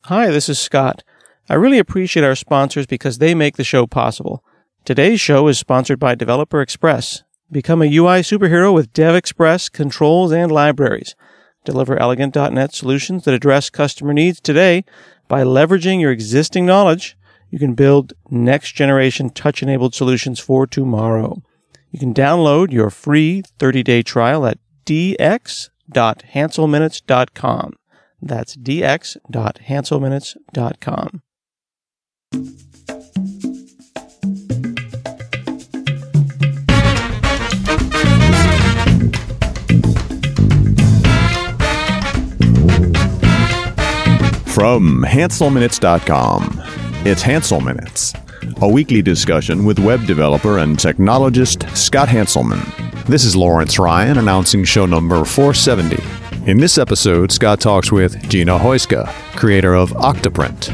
Hi, this is Scott. I really appreciate our sponsors because they make the show possible. Today's show is sponsored by Developer Express. Become a UI superhero with DevExpress controls and libraries. Deliver elegant.NET solutions that address customer needs today by leveraging your existing knowledge. You can build next-generation touch-enabled solutions for tomorrow. You can download your free 30-day trial at dx.hanselminutes.com. That's dx.hanselminutes.com. From hanselminutes.com, it's Hansel Minutes, a weekly discussion with web developer and technologist Scott Hanselman. This is Lawrence Ryan announcing show number 470. In this episode, Scott talks with Gina Hoyska, creator of Octoprint.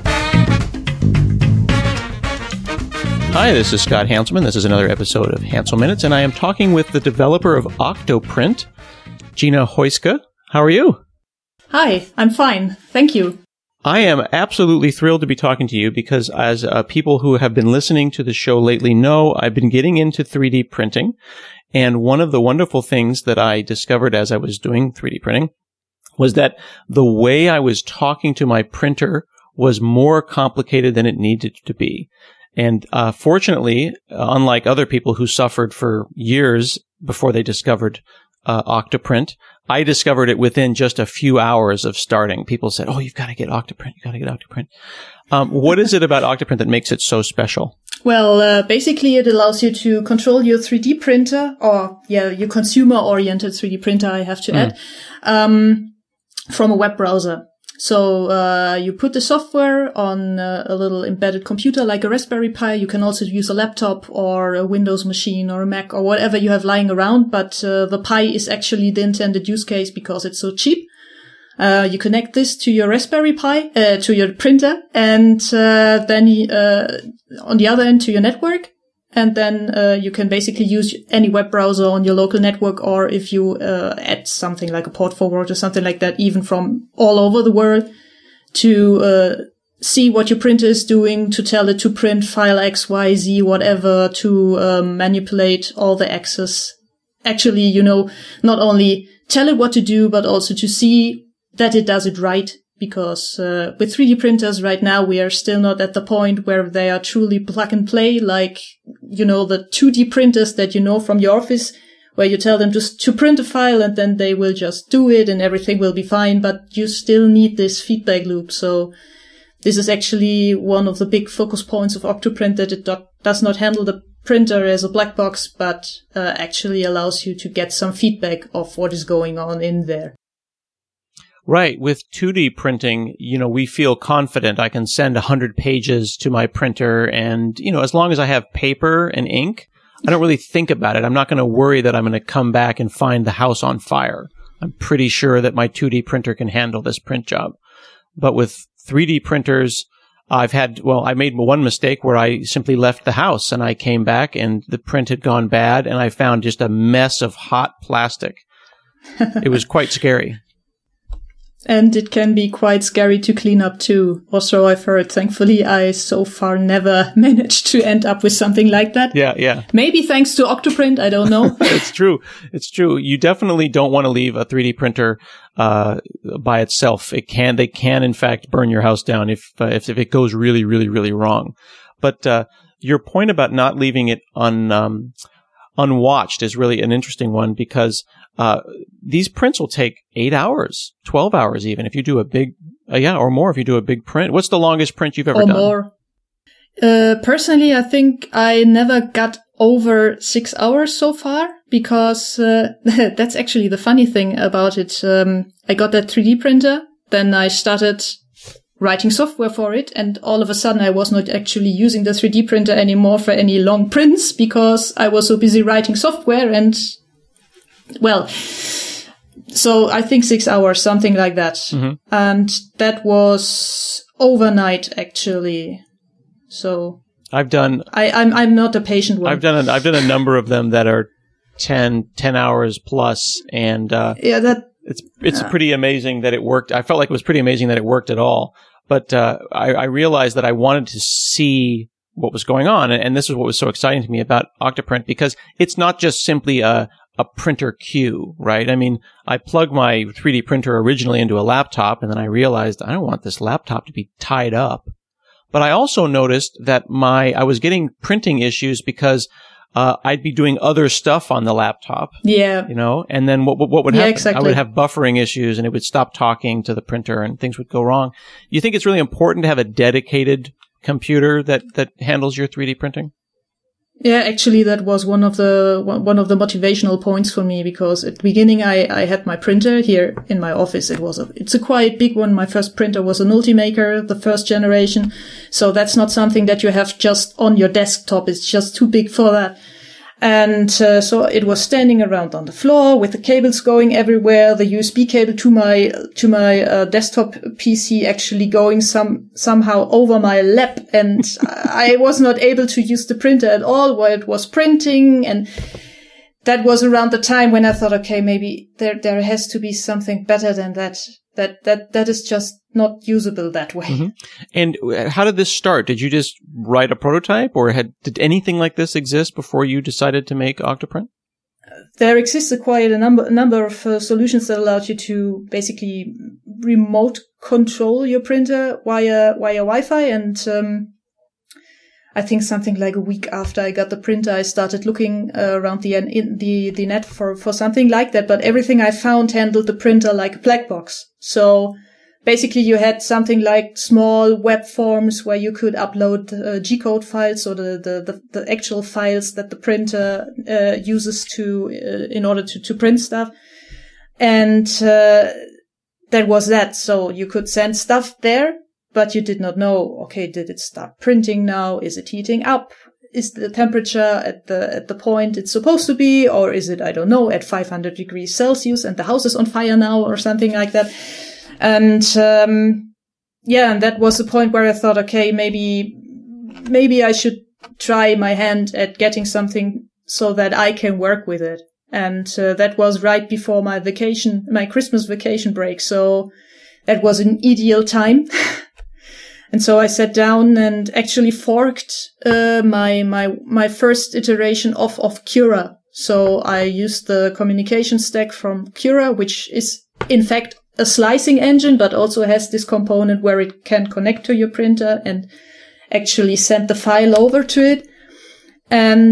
Hi, this is Scott Hanselman. This is another episode of Hansel Minutes, and I am talking with the developer of Octoprint, Gina Hoyska. How are you? Hi, I'm fine. Thank you. I am absolutely thrilled to be talking to you because as people who have been listening to the show lately know, I've been getting into 3D printing. And one of the wonderful things that I discovered as I was doing 3D printing was that the way I was talking to my printer was more complicated than it needed to be. And fortunately, unlike other people who suffered for years before they discovered Octoprint, I discovered it within just a few hours of starting. People said, "Oh, you've got to get Octoprint. You've got to get Octoprint." What is it about Octoprint that makes it so special? Well, basically it allows you to control your 3D printer, or your consumer-oriented 3D printer, I have to add, from a web browser. So you put the software on a little embedded computer like a Raspberry Pi. You can also use a laptop or a Windows machine or a Mac or whatever you have lying around. But the Pi is actually the intended use case because it's so cheap. You connect this to your Raspberry Pi, to your printer, and then on the other end to your network. And then you can basically use any web browser on your local network, or if you add something like a port forward or something like that, even from all over the world, to see what your printer is doing, to tell it to print file X, Y, Z, whatever, to manipulate all the access. Actually, not only tell it what to do, but also to see that it does it right. Because with 3D printers right now, we are still not at the point where they are truly plug and play, like, the 2D printers that you know from your office, where you tell them just to print a file and then they will just do it and everything will be fine. But you still need this feedback loop. So this is actually one of the big focus points of Octoprint, that it does not handle the printer as a black box, but actually allows you to get some feedback of what is going on in there. Right. With 2D printing, we feel confident. I can send 100 pages to my printer and, as long as I have paper and ink, I don't really think about it. I'm not going to worry that I'm going to come back and find the house on fire. I'm pretty sure that my 2D printer can handle this print job. But with 3D printers, I made one mistake where I simply left the house and I came back and the print had gone bad and I found just a mess of hot plastic. It was quite scary. And it can be quite scary to clean up too. Also, I've heard. Thankfully, I so far never managed to end up with something like that. Yeah. Maybe thanks to Octoprint, I don't know. It's true. You definitely don't want to leave a 3D printer by itself. They can in fact burn your house down if it goes really, really, really wrong. But your point about not leaving it unwatched is really an interesting one, because these prints will take 8 hours, 12 hours even, if you do a big, or more if you do a big print. What's the longest print you've ever done? Or more. Personally, I think I never got over 6 hours so far, because that's actually the funny thing about it. I got that 3D printer, then I started writing software for it, and all of a sudden I was not actually using the 3D printer anymore for any long prints, because I was so busy writing software. And so I think 6 hours, something like that. Mm-hmm. And that was overnight, actually. So I've done. I'm not a patient one. I've done a number of them that are 10 hours plus, and It's pretty amazing that it worked. I felt like it was pretty amazing that it worked at all. But I realized that I wanted to see what was going on. And this is what was so exciting to me about Octoprint, because it's not just simply a printer queue, right? I mean, I plugged my 3D printer originally into a laptop, and then I realized I don't want this laptop to be tied up. But I also noticed that I was getting printing issues because I'd be doing other stuff on the laptop. Yeah. And then what would happen? Exactly. I would have buffering issues and it would stop talking to the printer and things would go wrong. You think it's really important to have a dedicated computer that handles your 3D printing? Yeah, actually that was one of the motivational points for me, because at the beginning I had my printer here in my office. It's a quite big one. My first printer was an Ultimaker, the first generation. So that's not something that you have just on your desktop. It's just too big for that. And so it was standing around on the floor with the cables going everywhere, the USB cable to my desktop PC actually going somehow over my lap, and I was not able to use the printer at all while it was printing. And that was around the time when I thought, okay, maybe there has to be something better than that. That is just not usable that way. Mm-hmm. And how did this start? Did you just write a prototype, or did anything like this exist before you decided to make Octoprint? There exists quite a number of solutions that allowed you to basically remote control your printer via Wi-Fi. And I think something like a week after I got the printer, I started looking around the net for something like that. But everything I found handled the printer like a black box. So basically you had something like small web forms where you could upload G-code files, or the actual files that the printer uses in order to print stuff. And that was that. So you could send stuff there, but you did not know, okay, did it start printing now? Is it heating up? Is the temperature at the point it's supposed to be? Or is it, I don't know, at 500 degrees Celsius and the house is on fire now, or something like that? And, and that was the point where I thought, okay, maybe I should try my hand at getting something so that I can work with it. And, that was right before my Christmas vacation break. So that was an ideal time. And so I sat down and actually forked my first iteration of Cura. So I used the communication stack from Cura, which is in fact a slicing engine, but also has this component where it can connect to your printer and actually send the file over to it. And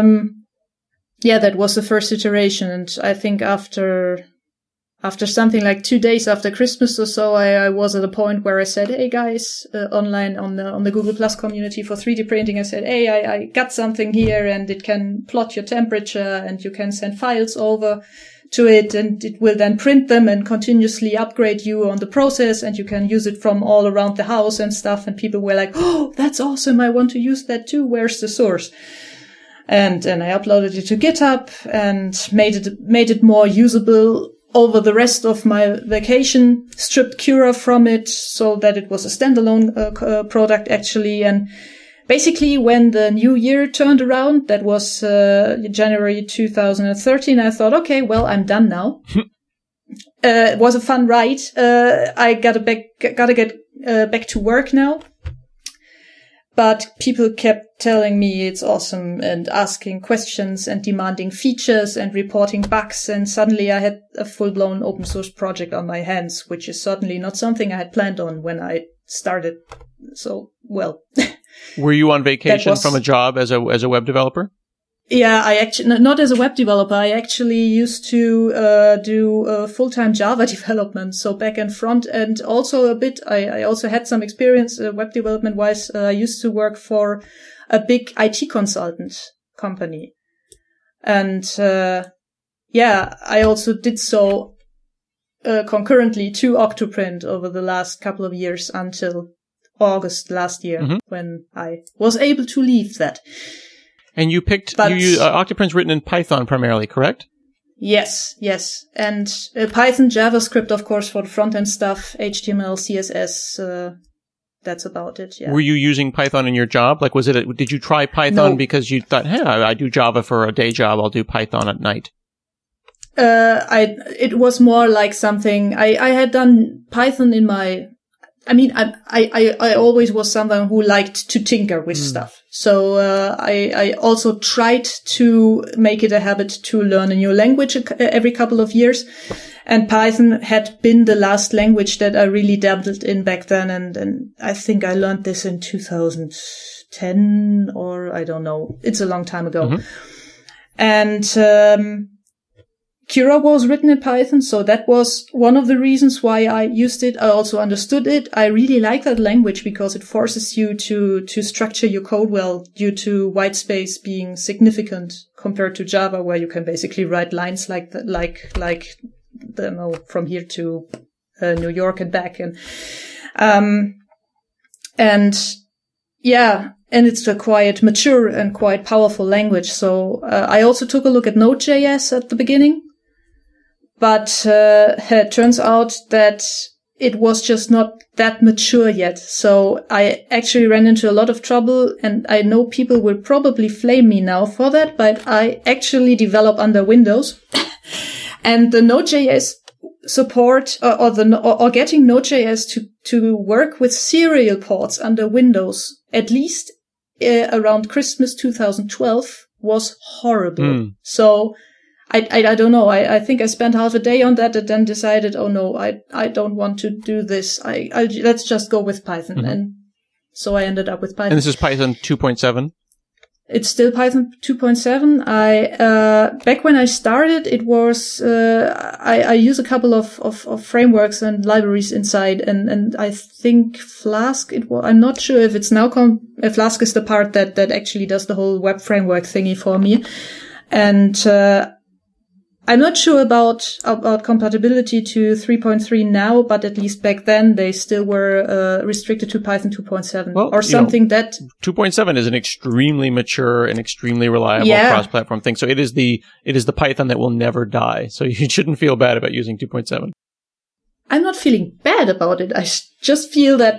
that was the first iteration. And I think after something like 2 days after Christmas or so, I was at a point where I said, hey guys, online on the Google Plus community for 3D printing, I said, hey, I got something here and it can plot your temperature and you can send files over to it and it will then print them and continuously upgrade you on the process, and you can use it from all around the house and stuff. And people were like, oh, that's awesome. I want to use that too. Where's the source? And I uploaded it to GitHub and made it more usable over the rest of my vacation, stripped Cura from it so that it was a standalone product actually. And basically when the new year turned around, that was January 2013, I thought, okay, well, I'm done now. It was a fun ride. I gotta get back to work now. But people kept telling me it's awesome and asking questions and demanding features and reporting bugs. And suddenly I had a full-blown open source project on my hands, which is certainly not something I had planned on when I started. So, well. Were you on vacation from a job as a web developer? Yeah, I actually, not as a web developer. I actually used to do full-time Java development, so back and front, and also a bit. I also had some experience web development wise. I used to work for a big IT consultant company, and I also did so concurrently to Octoprint over the last couple of years until August last year, when I was able to leave that. And you picked, Octoprint's written in Python primarily, correct? Yes. And Python, JavaScript, of course, for the front-end stuff, HTML, CSS, that's about it, yeah. Were you using Python in your job? Like, did you try Python because you thought, hey, I do Java for a day job, I'll do Python at night? it was more like something I had done Python in my. I mean, I always was someone who liked to tinker with stuff. So, I also tried to make it a habit to learn a new language every couple of years. And Python had been the last language that I really dabbled in back then. And I think I learned this in 2010 or I don't know. It's a long time ago. And, Cura was written in Python, so that was one of the reasons why I used it. I also understood it. I really like that language because it forces you to structure your code well due to white space being significant compared to Java, where you can basically write lines like from here to New York and back. And it's a quite mature and quite powerful language. So I also took a look at Node.js at the beginning. But it turns out that it was just not that mature yet. So I actually ran into a lot of trouble, and I know people will probably flame me now for that, but I actually develop under Windows. And the Node.js support or getting Node.js to work with serial ports under Windows, at least around Christmas 2012, was horrible. So I don't know. I think I spent half a day on that and then decided, oh no, I don't want to do this. Let's just go with Python. And so I ended up with Python. And this is Python 2.7? It's still Python 2.7. Back when I started, it was, I use a couple of frameworks and libraries inside, and I think Flask, I'm not sure if it's now Flask is the part that actually does the whole web framework thingy for me. And, I'm not sure about compatibility to 3.3 now, but at least back then they still were restricted to Python 2.7 or something that 2.7 is an extremely mature and extremely reliable cross-platform thing. So it is the Python that will never die. So you shouldn't feel bad about using 2.7. I'm not feeling bad about it. I just feel that,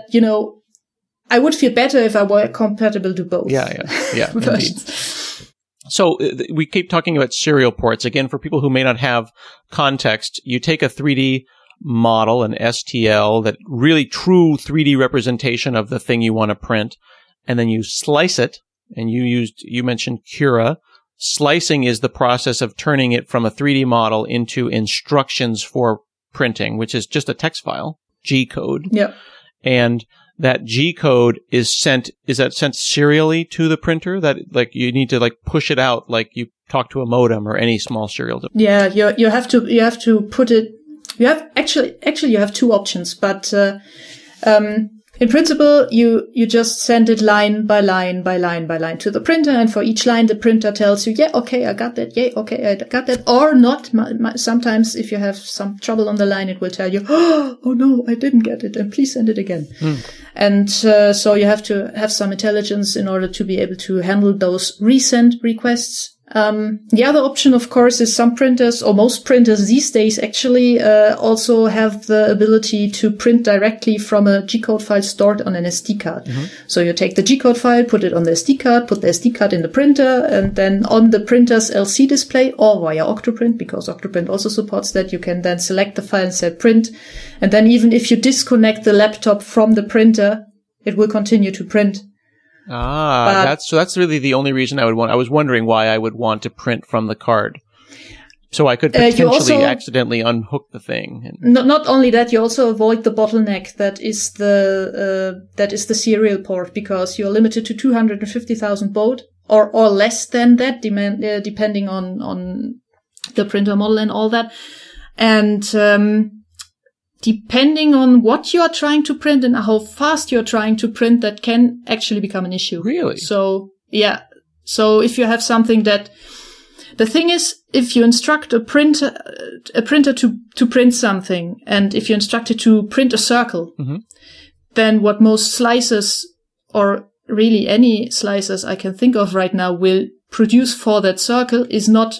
I would feel better if I were compatible to both. Yeah, indeed. So we keep talking about serial ports. Again, for people who may not have context, you take a 3D model, an STL, that really true 3D representation of the thing you want to print, and then you slice it. And you mentioned Cura. Slicing is the process of turning it from a 3D model into instructions for printing, which is just a text file, G code. Yep. And that G code is sent serially to the printer? That you need to push it out like you talk to a modem or any small serial device? Yeah, you have to put it. You have you have two options, but in principle you just send it line by line by line by line to the printer, and for each line the printer tells you, yeah, okay, I got that, yeah, okay, I got that, or not. Sometimes if you have some trouble on the line, it will tell you, oh no, I didn't get it, and please send it again. And so you have to have some intelligence in order to be able to handle those resend requests. The other option, of course, is some printers, or most printers these days actually, also have the ability to print directly from a G-code file stored on an SD card. So you take the G-code file, put it on the SD card, put the SD card in the printer, and then on the printer's LC display, or via Octoprint, because Octoprint also supports that, you can then select the file and say print. And then even if you disconnect the laptop from the printer, it will continue to print. That's really the only reason I would want. I was wondering why I would want to print from the card, so I could potentially accidentally unhook the thing. Not only that, you also avoid the bottleneck that is the serial port, because you're limited to 250,000 baud or less than that, depending on the printer model and all that, and depending on what you are trying to print and how fast you're trying to print, that can actually become an issue. Really? So, yeah. So if you have something that, the thing is, if you instruct a printer to print something, and if you instruct it to print a circle, then what most slicers, or really any slicers I can think of right now, will produce for that circle is not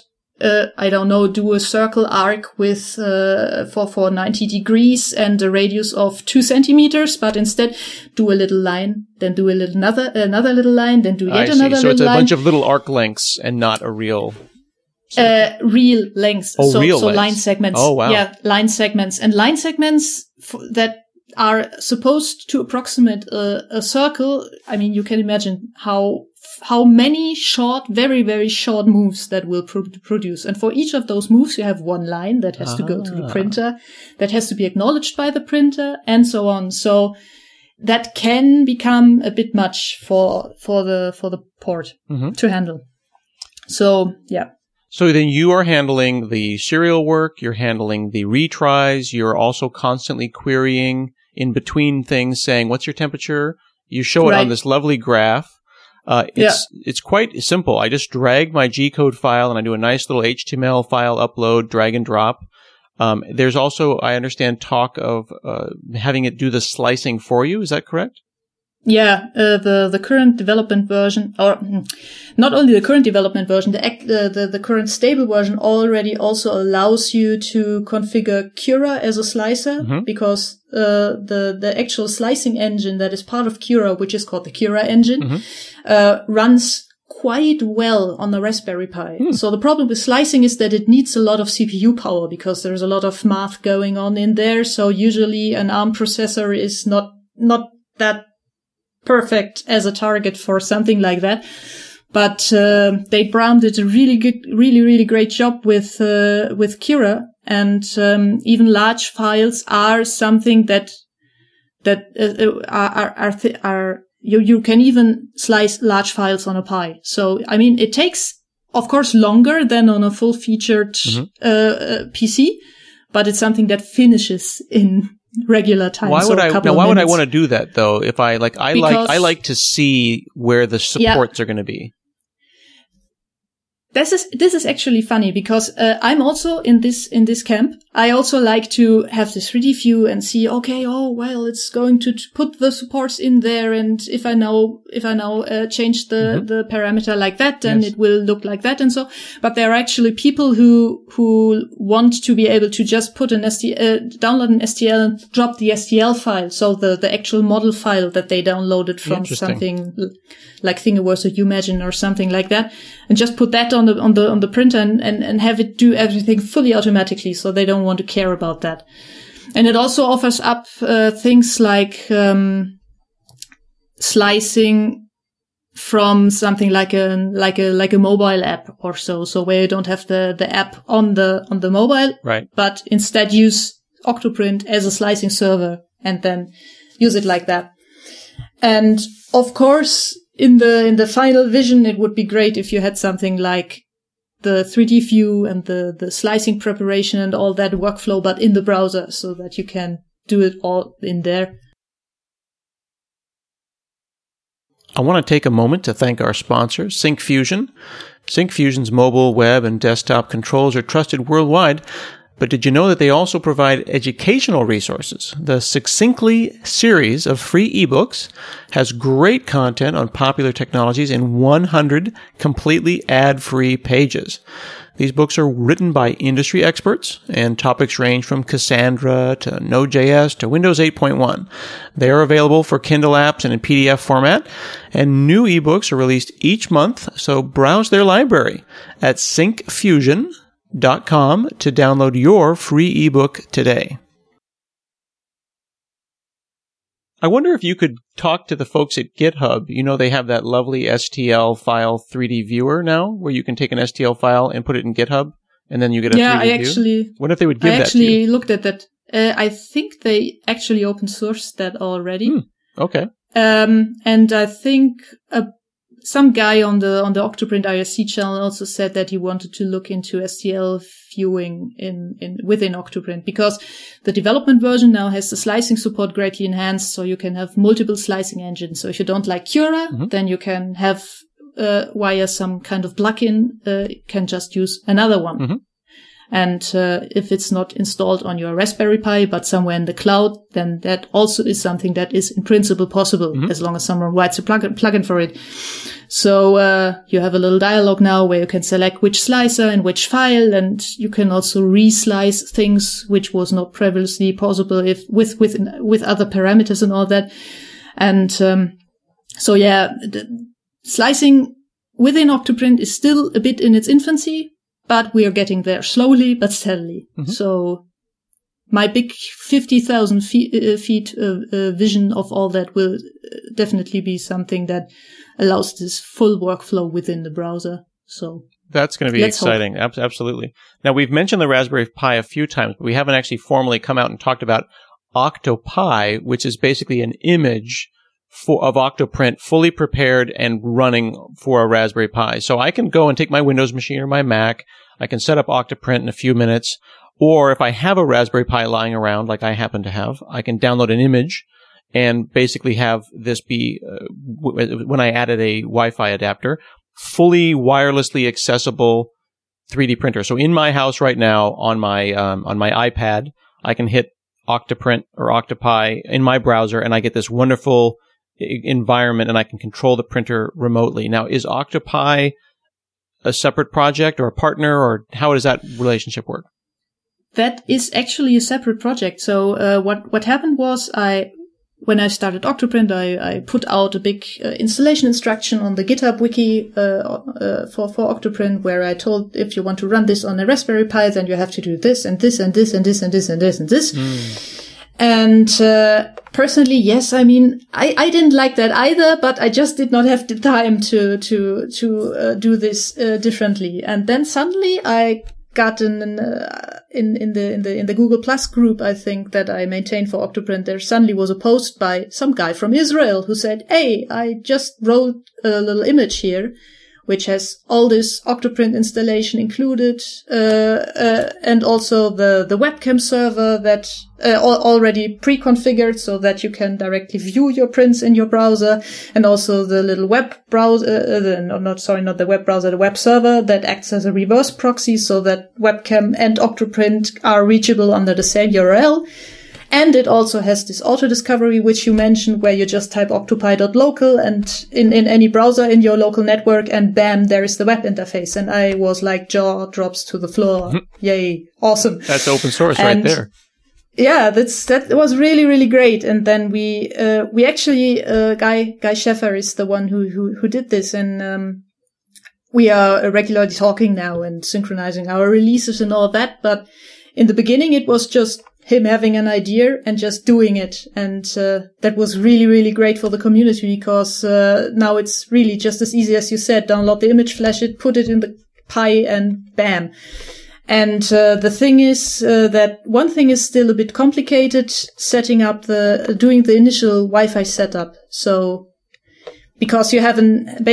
do a circle arc with, for 90 degrees and a radius of 2 centimeters, but instead do a little line, then do another little line, then do yet another little line. So it's a bunch of little arc lengths and not a real Real lengths. Oh, real so lengths. line segments. Oh, wow. Yeah, line segments. And line segments that are supposed to approximate a circle. I mean, you can imagine how many short, very, very short moves that will produce. And for each of those moves, you have one line that has to go to the printer, that has to be acknowledged by the printer, and so on. So that can become a bit much for the port to handle. So, yeah. So then you are handling the serial work, you're handling the retries, you're also constantly querying in between things, saying, what's your temperature? You show it on this lovely graph. It's quite simple. I just drag my G-code file and I do a nice little HTML file upload, drag and drop. There's also, I understand, talk of having it do the slicing for you. Is that correct? Yeah, the current development version, or not only the current development version, the current stable version already also allows you to configure Cura as a slicer, because the actual slicing engine that is part of Cura, which is called the Cura engine, runs quite well on the Raspberry Pi. So the problem with slicing is that it needs a lot of CPU power because there's a lot of math going on in there. So usually an ARM processor is not that perfect as a target for something like that. But Dave Brown did a really good job with Cura, and even large files are something that you can even slice large files on a Pi. So I mean, it takes, of course, longer than on a full-featured PC, but it's something that finishes in regular time. Why would I want to do that though? If I like to see where the supports are going to be. This is actually funny because I'm also in this camp. I also like to have the 3D view and see, okay, it's going to put the supports in there, and if I now change the parameter like that, then it will look like that, and so. But there are actually people who want to be able to just put download an STL and drop the STL file, so the actual model file that they downloaded from something like Thingiverse or Umagine or something like that, and just put that on the printer and have it do everything fully automatically, so they don't want to care about that. And it also offers up things like slicing from something like a mobile app or so where you don't have the app on the mobile, right, but instead use Octoprint as a slicing server and then use it like that. And of course, in the final vision, it would be great if you had something like the 3D view and the slicing preparation and all that workflow, but in the browser, so that you can do it all in there. I want to take a moment to thank our sponsor, Syncfusion. Syncfusion's mobile, web, and desktop controls are trusted worldwide. But did you know that they also provide educational resources? The Succinctly series of free ebooks has great content on popular technologies in 100 completely ad-free pages. These books are written by industry experts, and topics range from Cassandra to Node.js to Windows 8.1. They are available for Kindle apps and in PDF format, and new ebooks are released each month, so browse their library at Syncfusion.com to download your free ebook today. I wonder if you could talk to the folks at GitHub. You know, they have that lovely STL file 3D viewer now, where you can take an STL file and put it in GitHub, and then you get a 3D view. What if they would give that to you? I actually looked at that. I think they actually open sourced that already. Okay. And I think some guy on the Octoprint IRC channel also said that he wanted to look into STL viewing within Octoprint, because the development version now has the slicing support greatly enhanced, so you can have multiple slicing engines. So if you don't like Cura, then you can have via some kind of plugin, can just use another one. And if it's not installed on your Raspberry Pi, but somewhere in the cloud, then that also is something that is in principle possible, as long as someone writes a plugin for it. So you have a little dialog now where you can select which slicer and which file, and you can also reslice things which was not previously possible with other parameters and all that. And the slicing within Octoprint is still a bit in its infancy. but we are getting there slowly but steadily. Mm-hmm. So my big 50,000 feet vision of all that will definitely be something that allows this full workflow within the browser. So that's going to be exciting. Absolutely. Now, we've mentioned the Raspberry Pi a few times, but we haven't actually formally come out and talked about Octopi, which is basically an image of Octoprint fully prepared and running for a Raspberry Pi. So I can go and take my Windows machine or my Mac. I can set up Octoprint in a few minutes. Or if I have a Raspberry Pi lying around, like I happen to have, I can download an image and basically have this be, when I added a Wi-Fi adapter, fully wirelessly accessible 3D printer. So in my house right now, on my iPad, I can hit Octoprint or Octopi in my browser, and I get this wonderful environment, and I can control the printer remotely. Now, is Octopi a separate project or a partner, or how does that relationship work? That is actually a separate project. So what happened was when I started Octoprint, I put out a big installation instruction on the GitHub wiki for Octoprint, where I told, if you want to run this on a Raspberry Pi, then you have to do this and this and this and this and this and this and this. And personally, yes, I mean, I didn't like that either, but I just did not have the time to do this differently. And then suddenly I got in the Google Plus group, I think, that I maintain for Octoprint, there suddenly was a post by some guy from Israel who said, "Hey, I just wrote a little image here, which has all this Octoprint installation included, and also the webcam server that already pre-configured so that you can directly view your prints in your browser, and also the little web browser, not the web browser, the web server that acts as a reverse proxy so that webcam and Octoprint are reachable under the same URL. And it also has this auto-discovery, which you mentioned, where you just type octopi.local and in any browser in your local network, and bam, there is the web interface." And I was like, jaw drops to the floor. Yay. Awesome. That's open source right there. Yeah, that was really, really great. And then we actually, Guy Scheffer is the one who did this. And, we are regularly talking now and synchronizing our releases and all that. But in the beginning, it was just him having an idea and just doing it. And that was really, really great for the community, because now it's really just as easy as you said. Download the image, flash it, put it in the Pi, and bam. And the thing is that one thing is still a bit complicated, setting up doing the initial Wi-Fi setup. So because you have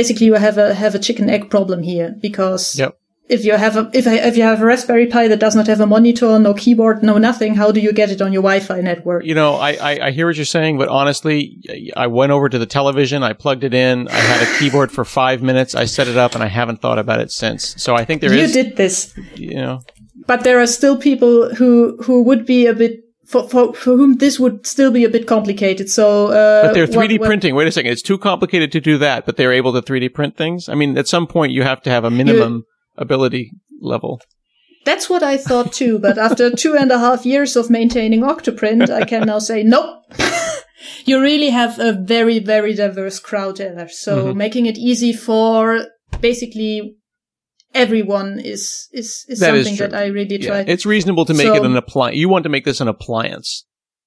a chicken egg problem here, because yep. If you have a Raspberry Pi that does not have a monitor, no keyboard, no nothing, how do you get it on your Wi-Fi network? You know, I hear what you're saying, but honestly, I went over to the television, I plugged it in, I had a keyboard for 5 minutes, I set it up, and I haven't thought about it since. So I think you did this. You know. But there are still people who would be a bit, for whom this would still be a bit complicated. So, but they're 3D printing. Wait a second. It's too complicated to do that, but they're able to 3D print things? I mean, at some point you have to have a minimum ability level. That's what I thought too, but after 2.5 years of maintaining Octoprint, I can now say, nope. You really have a very, very diverse crowd there. So making it easy for basically everyone is something that I really try. It's reasonable to make it an appliance. You want to make this an appliance.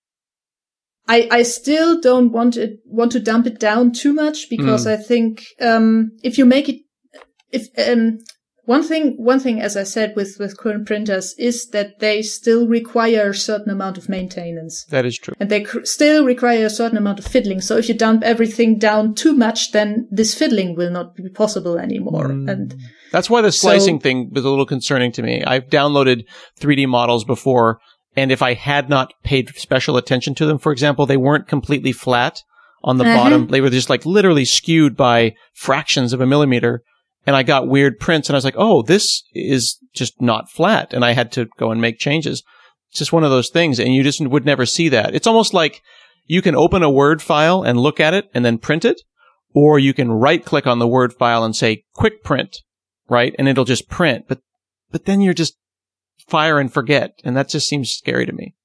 I still don't want to dump it down too much, because I think if you make it, one thing, as I said, with current printers is that they still require a certain amount of maintenance. That is true. And they still require a certain amount of fiddling. So if you dump everything down too much, then this fiddling will not be possible anymore. And that's why the slicing thing was a little concerning to me. I've downloaded 3D models before, and if I had not paid special attention to them, for example, they weren't completely flat on the bottom. They were just like literally skewed by fractions of a millimeter. And I got weird prints, and I was like, oh, this is just not flat. And I had to go and make changes. It's just one of those things, and you just would never see that. It's almost like you can open a Word file and look at it and then print it, or you can right-click on the Word file and say, quick print, right? And it'll just print. But then you're just fire and forget, and that just seems scary to me.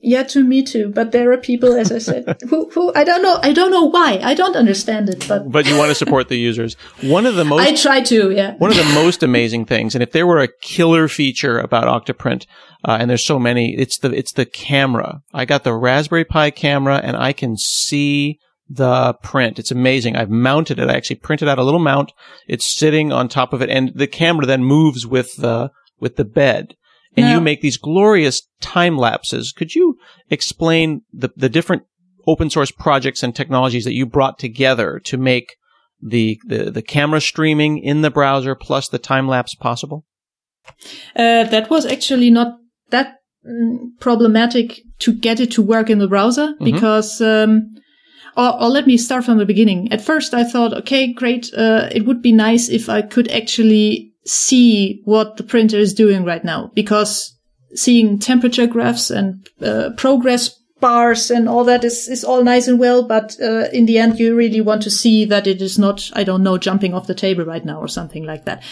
Yeah, to me too. But there are people, as I said, who I don't know why. I don't understand it, but you want to support the users. I try to, yeah. One of the most amazing things, and if there were a killer feature about Octoprint, and there's so many, it's the camera. I got the Raspberry Pi camera and I can see the print. It's amazing. I've mounted it. I actually printed out a little mount. It's sitting on top of it, and the camera then moves with the bed. And you make these glorious time lapses. Could you explain the different open source projects and technologies that you brought together to make the camera streaming in the browser plus the time lapse possible? That was actually not that problematic to get it to work in the browser because, or let me start from the beginning. At first I thought, okay, great. It would be nice if I could actually see what the printer is doing right now, because seeing temperature graphs and progress bars and all that is all nice and well, but in the end you really want to see that it is not, I don't know, jumping off the table right now or something like that.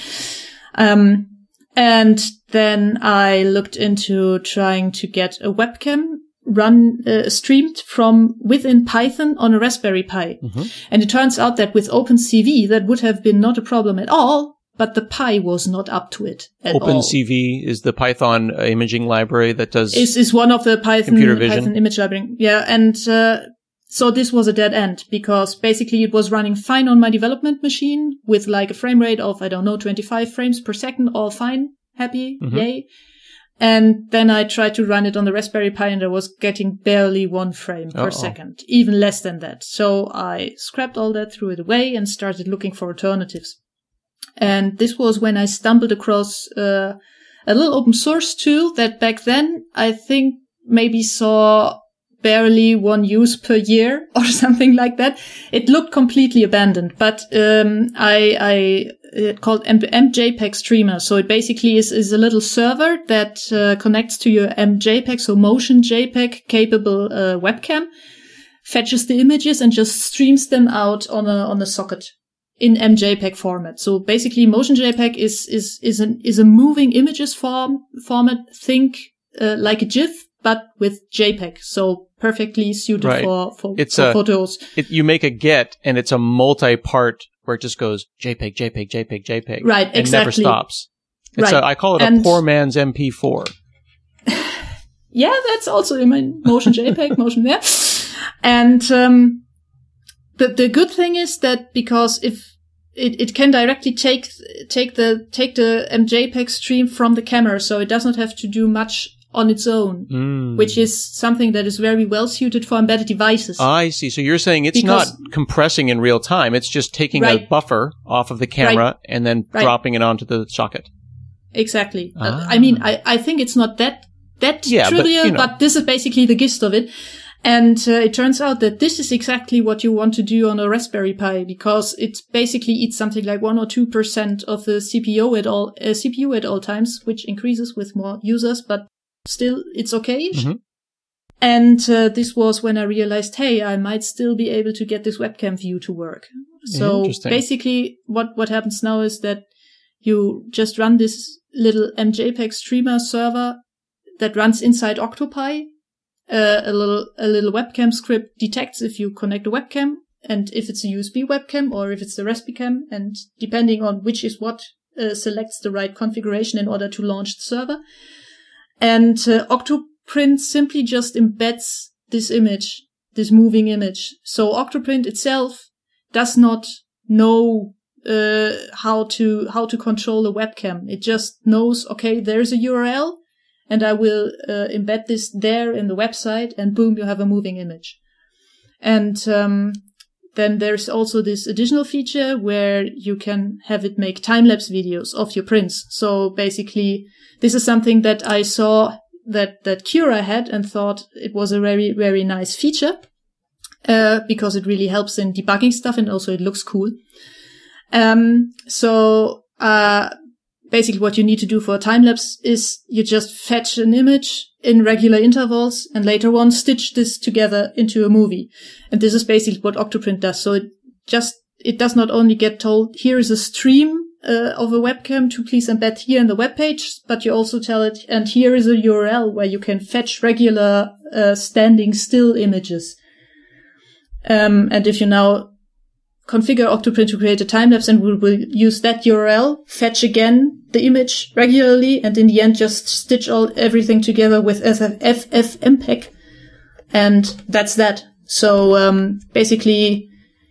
And then I looked into trying to get a webcam streamed from within Python on a Raspberry Pi. And it turns out that with OpenCV that would have been not a problem at all, but the Pi was not up to it at all. OpenCV is the Python imaging library that does... Is one of the Python image library. Yeah, and so this was a dead end, because basically it was running fine on my development machine with like a frame rate of, 25 frames per second, all fine, happy, yay. And then I tried to run it on the Raspberry Pi and I was getting barely 1 frame per second, even less than that. So I scrapped all that, threw it away, and started looking for alternatives. And this was when I stumbled across a little open source tool that back then I think maybe saw barely 1 use per year or something like that. It looked completely abandoned, but it's called MJPEG Streamer. So it basically is a little server that connects to your MJPEG, so Motion JPEG capable webcam, fetches the images and just streams them out on a socket in MJPEG format. So basically Motion JPEG is a moving images format. Think like a GIF, but with JPEG. So perfectly suited for photos. You make a get and it's a multi-part where it just goes JPEG, JPEG, JPEG, JPEG. Right, and exactly. never stops. I call it a poor man's MP4. Yeah, that's also in my Motion JPEG, Motion, yeah. And the good thing is that because if it can directly take the MJPEG stream from the camera, so it does not have to do much on its own, which is something that is very well suited for embedded devices. I see. So you're saying it's not compressing in real time. It's just taking a buffer off of the camera and then dropping it onto the socket. Exactly. I think it's not that trivial, but this is basically the gist of it. And it turns out that this is exactly what you want to do on a Raspberry Pi, because it basically eats something like 1 or 2% of the CPU at all times, which increases with more users, but still it's okay-ish. And this was when I realized, hey, I might still be able to get this webcam view to work. So basically what happens now is that you just run this little MJPEG streamer server that runs inside Octopi. A little webcam script detects if you connect a webcam and if it's a USB webcam or if it's a Raspberry cam, and depending on which is what, selects the right configuration in order to launch the server. And Octoprint simply just embeds this image, this moving image. So Octoprint itself does not know how to control the webcam. It just knows, okay, there's a URL. And I will embed this there in the website, and boom, you have a moving image. And then there's also this additional feature where you can have it make time-lapse videos of your prints. So basically, this is something that I saw that Cura had and thought it was a very, very nice feature, because it really helps in debugging stuff and also it looks cool. Basically what you need to do for a time-lapse is you just fetch an image in regular intervals and later on stitch this together into a movie. And this is basically what Octoprint does. So it does not only get told, here is a stream of a webcam to please embed here in the web page, but you also tell it, and here is a URL where you can fetch regular standing still images. And if you now configure Octoprint to create a time-lapse, and we will use that URL, fetch again the image regularly, and in the end just stitch everything together with FFmpeg, and that's that. So basically,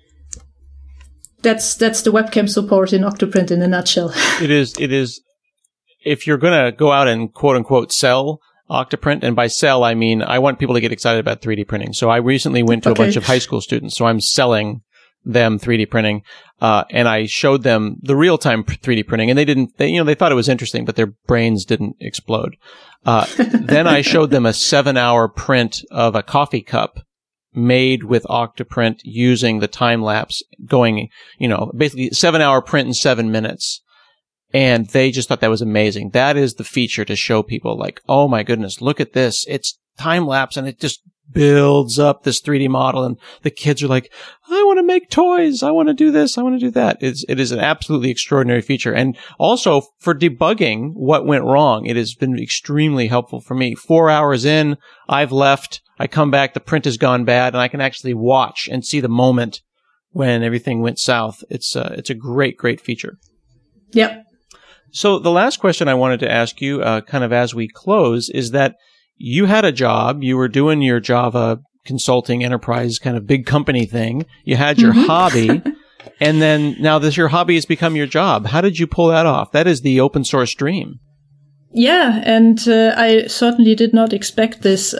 that's the webcam support in Octoprint in a nutshell. It is. If you're going to go out and quote unquote sell Octoprint, and by sell I mean I want people to get excited about 3D printing. So I recently went to a bunch of high school students. So I'm selling them 3D printing, and I showed them the real-time 3D printing, and they thought it was interesting, but their brains didn't explode. Then I showed them a 7-hour print of a coffee cup made with Octoprint using the time lapse going, basically 7-hour print in 7 minutes. And they just thought that was amazing. That is the feature to show people like, oh my goodness, look at this. It's time lapse and it just builds up this 3D model. And the kids are like, I want to make toys. I want to do this. I want to do that. It is an absolutely extraordinary feature. And also for debugging what went wrong, it has been extremely helpful for me. 4 hours in, I've left. I come back, the print has gone bad, and I can actually watch and see the moment when everything went south. It's a great, great feature. Yep. So the last question I wanted to ask you, kind of as we close, is that you had a job. You were doing your Java consulting enterprise kind of big company thing. You had your hobby, and then now your hobby has become your job. How did you pull that off? That is the open source dream. Yeah, and I certainly did not expect this.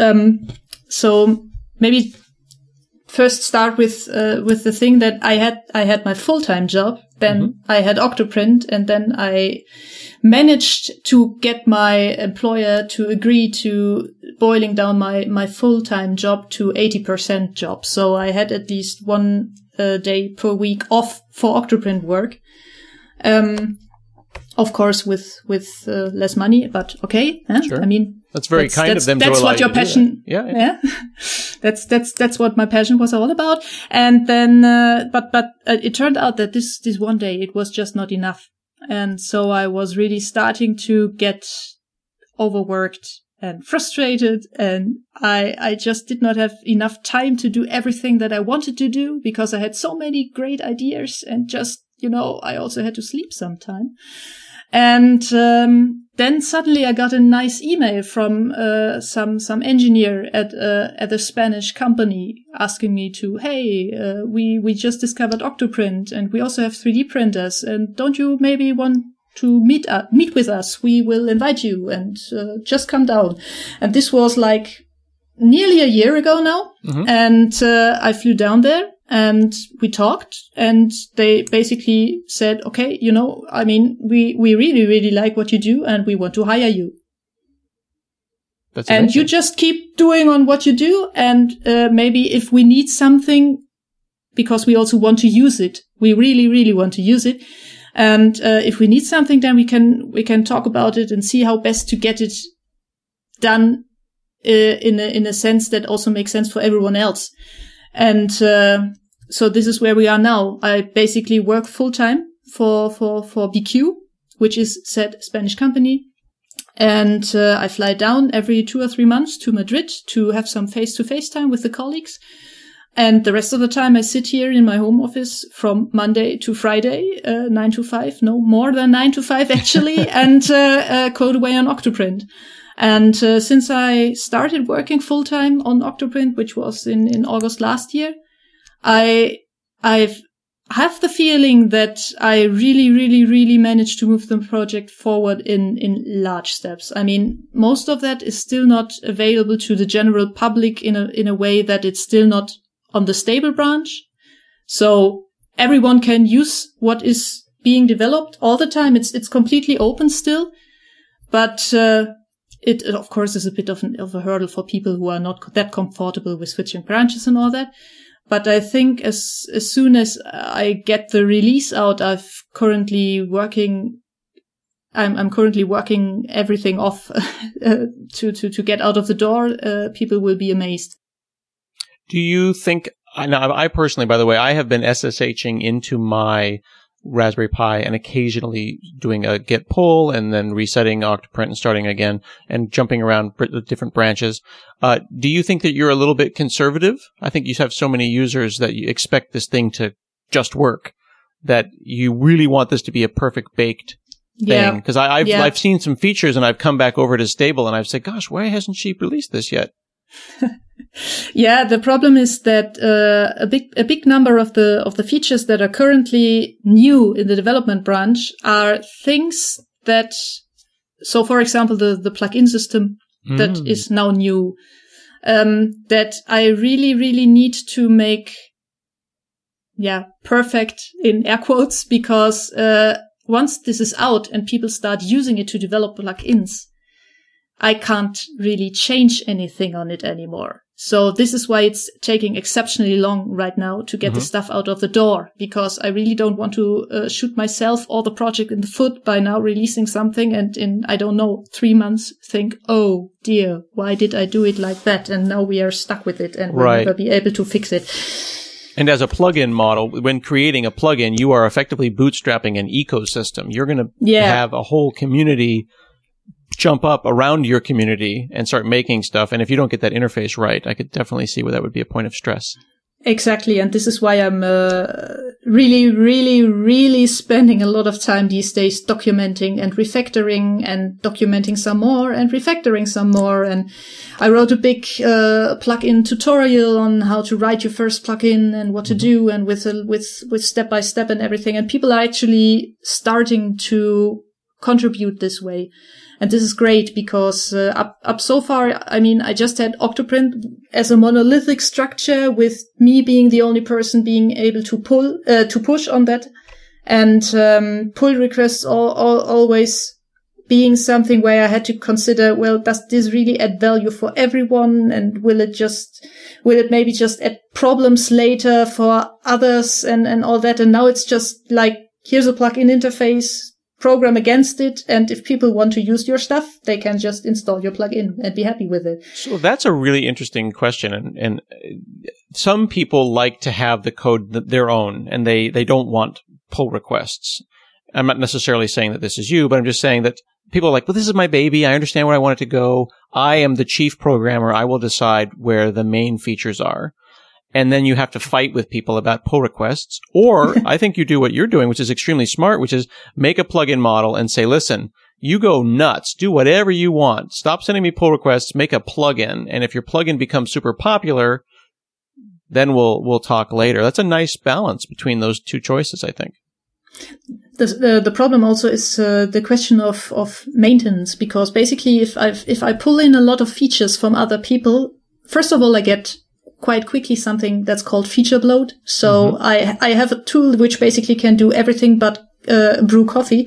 So maybe first start with the thing that I had my full-time job, then I had Octoprint, and then I managed to get my employer to agree to boiling down my full-time job to 80% job. So I had at least 1 day per week off for Octoprint work. Of course, with less money, but okay. Sure. I mean, that's very kind of them to allow you to do that. That's what your passion. Yeah. That's what my passion was all about. And then, but it turned out that this one day it was just not enough, and so I was really starting to get overworked and frustrated, and I just did not have enough time to do everything that I wanted to do because I had so many great ideas, and just I also had to sleep sometime. And then suddenly I got a nice email from some engineer at a Spanish company asking me to, hey, we just discovered Octoprint, and we also have 3D printers, and don't you maybe want to meet with us? We will invite you, and just come down. And this was like nearly a year ago now, and I flew down there. And we talked, and they basically said, okay, I mean, we really, really like what you do, and we want to hire you. That's amazing. And you just keep doing on what you do, and maybe if we need something, because we also want to use it, we really, really want to use it. And if we need something, then we can talk about it and see how best to get it done in a sense that also makes sense for everyone else. And so this is where we are now. I basically work full time for BQ, which is said Spanish company, and I fly down every 2 or 3 months to Madrid to have some face-to-face time with the colleagues. And the rest of the time I sit here in my home office from Monday to Friday, 9 to 5, no more than 9 to 5 actually, and code away on Octoprint. And since I started working full time on Octoprint, which was in August last year, I have the feeling that I really, really, really managed to move the project forward in large steps. I mean, most of that is still not available to the general public in a way that it's still not on the stable branch. So everyone can use what is being developed all the time. It's completely open still, but it, of course, is a bit of a hurdle for people who are not that comfortable with switching branches and all that. But I think as soon as I get the release out, I'm currently working everything off to get out of the door. People will be amazed. Do you think? Now, I personally, by the way, I have been SSHing into my Raspberry Pi and occasionally doing a git pull and then resetting Octoprint and starting again and jumping around the different branches. Do you think that you're a little bit conservative? I think you have so many users that you expect this thing to just work, that you really want this to be a perfect baked thing. Because I've seen some features and I've come back over to stable and I've said, gosh, why hasn't she released this yet? Yeah, the problem is that a big number of the features that are currently new in the development branch are things that, so for example, the plugin system that is now new, that I really, really need to make, perfect in air quotes, because once this is out and people start using it to develop plugins, I can't really change anything on it anymore. So this is why it's taking exceptionally long right now to get the stuff out of the door, because I really don't want to shoot myself or the project in the foot by now releasing something and in, 3 months think, oh dear, why did I do it like that? And now we are stuck with it and we'll never be able to fix it. And as a plugin model, when creating a plugin, you are effectively bootstrapping an ecosystem. You're going to have a whole community jump up around your community and start making stuff. And if you don't get that interface right, I could definitely see where that would be a point of stress. Exactly. And this is why I'm really, really, really spending a lot of time these days documenting and refactoring and documenting some more and refactoring some more. And I wrote a big plugin tutorial on how to write your first plugin and what to do, and with step by step and everything. And people are actually starting to contribute this way. And this is great because up so far, I mean, I just had Octoprint as a monolithic structure with me being the only person being able to push on that, and pull requests always being something where I had to consider, well, does this really add value for everyone? And will it maybe just add problems later for others and all that? And now it's just like, here's a plugin interface, program against it, and if people want to use your stuff, they can just install your plugin and be happy with it. So that's a really interesting question, and some people like to have the code their own, and they don't want pull requests. I'm not necessarily saying that this is you, but I'm just saying that people are like, well, this is my baby. I understand where I want it to go. I am the chief programmer. I will decide where the main features are. And then you have to fight with people about pull requests. Or I think you do what you're doing, which is extremely smart, which is make a plugin model and say, listen, you go nuts. Do whatever you want. Stop sending me pull requests. Make a plugin. And if your plugin becomes super popular, then we'll talk later. That's a nice balance between those two choices, I think. The problem also is the question of maintenance, because basically if I pull in a lot of features from other people, first of all, I get quite quickly something that's called feature bloat. So I have a tool which basically can do everything but brew coffee.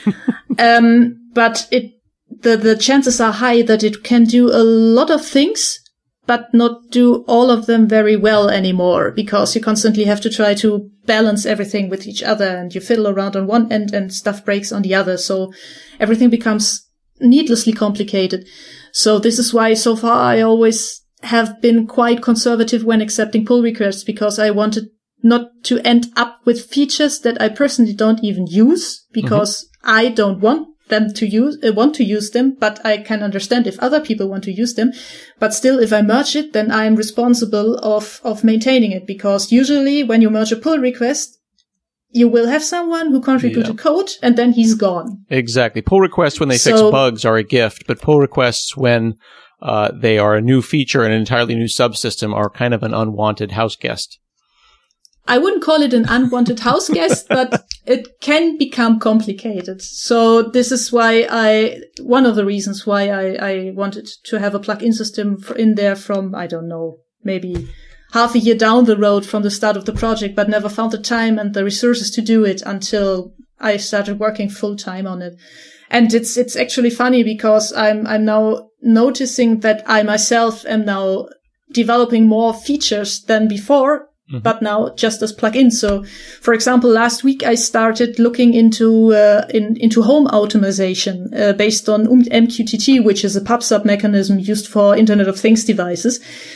But the chances are high that it can do a lot of things, but not do all of them very well anymore, because you constantly have to try to balance everything with each other, and you fiddle around on one end and stuff breaks on the other. So everything becomes needlessly complicated. So this is why so far I always have been quite conservative when accepting pull requests, because I wanted not to end up with features that I personally don't even use, because I don't want them to use them, but I can understand if other people want to use them. But still, if I merge it, then I'm responsible of maintaining it, because usually when you merge a pull request, you will have someone who contributed code, and then he's gone. Exactly. Pull requests when they fix bugs are a gift, but pull requests when they are a new feature and an entirely new subsystem are kind of an unwanted house guest. I wouldn't call it an unwanted house guest, but it can become complicated. So this is why one of the reasons why I wanted to have a plugin system in there from, I don't know, maybe half a year down the road from the start of the project, but never found the time and the resources to do it until I started working full time on it. And it's actually funny, because I'm now noticing that I myself am now developing more features than before, but now just as plugins. So, for example, last week I started looking into home automation based on MQTT, which is a PubSub mechanism used for Internet of Things devices.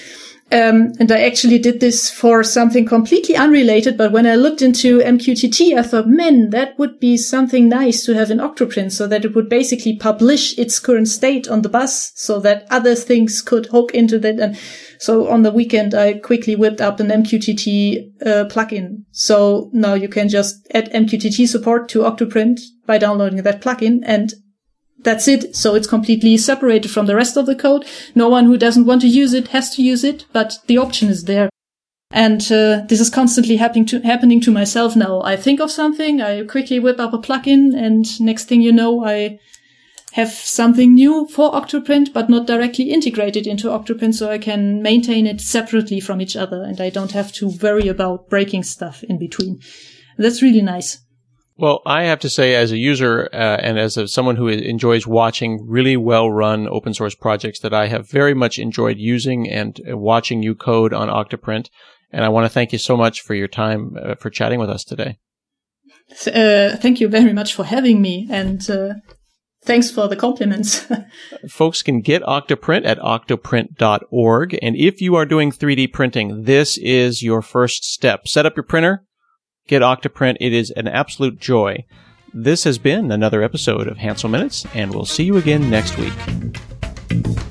And I actually did this for something completely unrelated, but when I looked into MQTT, I thought, man, that would be something nice to have in Octoprint, so that it would basically publish its current state on the bus so that other things could hook into that. And so on the weekend, I quickly whipped up an MQTT plugin. So now you can just add MQTT support to Octoprint by downloading that plugin, and that's it. So it's completely separated from the rest of the code. No one who doesn't want to use it has to use it, but the option is there. And this is constantly happening to myself now. I think of something, I quickly whip up a plugin, and next thing you know, I have something new for Octoprint, but not directly integrated into Octoprint, so I can maintain it separately from each other, and I don't have to worry about breaking stuff in between. That's really nice. Well, I have to say, as a user and as someone who enjoys watching really well-run open source projects, that I have very much enjoyed using and watching you code on Octoprint. And I want to thank you so much for your time for chatting with us today. Thank you very much for having me, and thanks for the compliments. Folks can get Octoprint at octoprint.org. And if you are doing 3D printing, this is your first step. Set up your printer. Get Octoprint. It is an absolute joy. This has been another episode of Hansel Minutes, and we'll see you again next week.